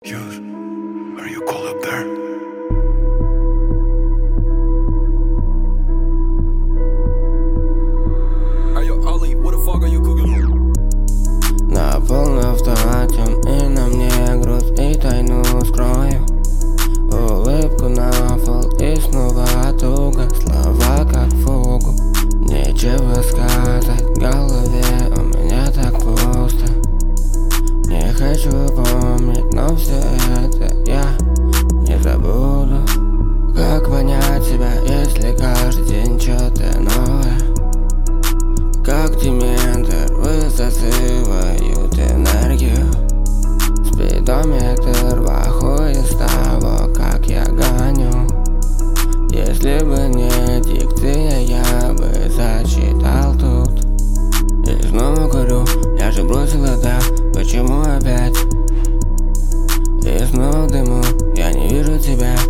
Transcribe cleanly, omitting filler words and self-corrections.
Hughes, are you cool up there? Hey yo, Ollie, what the fuck are you cooking? На полном автомате и на мне груз, и тайну скрою. Улыбку на пол и снова туго, слова как фугу. Нечего сказать, в голове у меня так пусто. Не хочу помнить, но все это я не забуду. Как понять себя, если каждый день что-то новое? Как дементор высасывают энергию. Спидометр в ахуе с того, как я гоню. Если бы не дикция, я бы зачитал тут. И снова курю, я же бросил это, почему опять? И снова в дыму, я не вижу тебя.